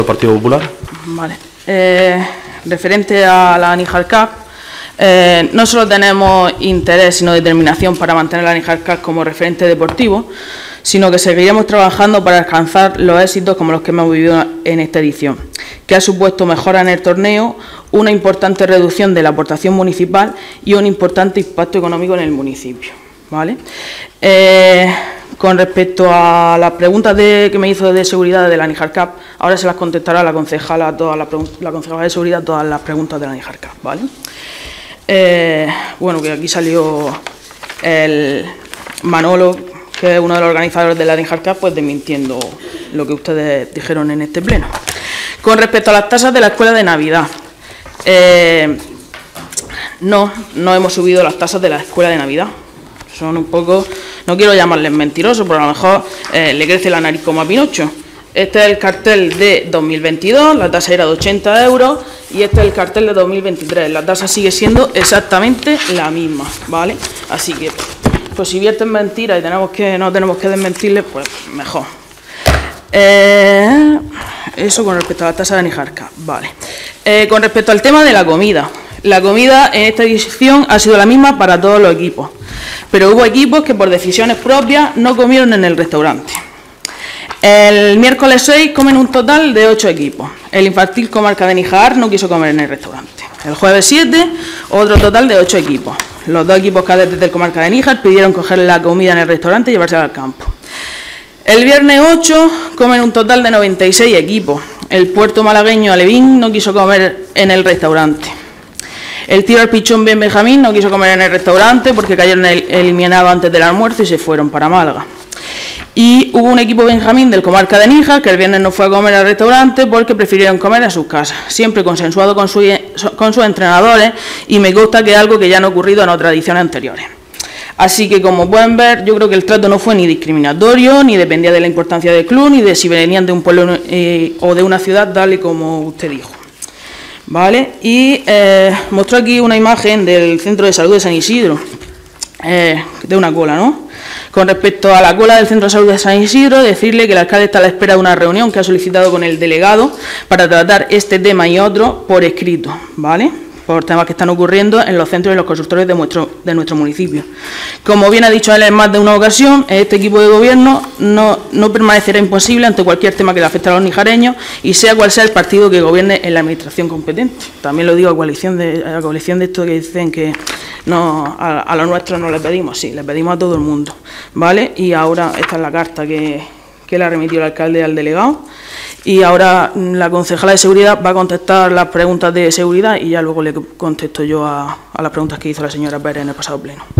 Partido Popular. Vale. Referente a la Níjar Cup, no solo tenemos interés, sino determinación para mantener la Níjar Cup como referente deportivo, sino que seguiremos trabajando para alcanzar los éxitos como los que hemos vivido en esta edición, que ha supuesto mejora en el torneo, una importante reducción de la aportación municipal y un importante impacto económico en el municipio. ¿Vale? Con respecto a las preguntas que me hizo de seguridad de la Níjar Cup, ahora se las contestará la concejala, la concejala de seguridad, todas las preguntas de la Níjar Cup, ¿vale? Bueno, que aquí salió el Manolo, que es uno de los organizadores de la Níjar Cup, pues desmintiendo lo que ustedes dijeron en este pleno. Con respecto a las tasas de la escuela de Navidad, no hemos subido las tasas de la escuela de Navidad. Son un poco, no quiero llamarles mentirosos, pero a lo mejor le crece la nariz como a Pinocho. Este es el cartel de 2022, la tasa era de 80 euros, y este es el cartel de 2023. La tasa sigue siendo exactamente la misma, ¿vale? Así que, pues si vierten mentiras y no tenemos que desmentirles, pues mejor. Eso con respecto a la tasa de Níjar Cup, vale. Con respecto al tema de la comida en esta edición ha sido la misma para todos los equipos, pero hubo equipos que por decisiones propias no comieron en el restaurante. El miércoles 6 comen un total de 8 equipos. El infantil Comarca de Níjar no quiso comer en el restaurante. El jueves 7, otro total de 8 equipos. Los 2 equipos cadetes del Comarca de Níjar pidieron coger la comida en el restaurante y llevársela al campo. El viernes 8 comen un total de 96 equipos. El puerto malagueño Alevín no quiso comer en el restaurante. El tiro al pichón bien Benjamín no quiso comer en el restaurante porque cayeron eliminados antes del almuerzo y se fueron para Málaga. Y hubo un equipo Benjamín del Comarca de Níjar que el viernes no fue a comer al restaurante porque prefirieron comer en sus casas, siempre consensuado con sus entrenadores, y me consta que es algo que ya no ha ocurrido en otras ediciones anteriores. Así que, como pueden ver, yo creo que el trato no fue ni discriminatorio, ni dependía de la importancia del club, ni de si venían de un pueblo o de una ciudad, tal y como usted dijo. ¿Vale? Y mostró aquí una imagen del Centro de Salud de San Isidro, de una cola, ¿no? Con respecto a la cola del Centro de Salud de San Isidro, decirle que el alcalde está a la espera de una reunión que ha solicitado con el delegado para tratar este tema y otro por escrito, ¿vale? Por temas que están ocurriendo en los centros y los consultorios de nuestro municipio. Como bien ha dicho él en más de una ocasión, este equipo de gobierno no permanecerá imposible ante cualquier tema que le afecte a los nijareños, y sea cual sea el partido que gobierne en la administración competente. También lo digo a coalición de esto que dicen que no, a los nuestros no les pedimos, sí, les pedimos a todo el mundo, ¿vale? Y ahora esta es la carta que le ha remitido el alcalde al delegado, y ahora la concejala de seguridad va a contestar las preguntas de seguridad y ya luego le contesto yo a las preguntas que hizo la señora Pérez en el pasado pleno.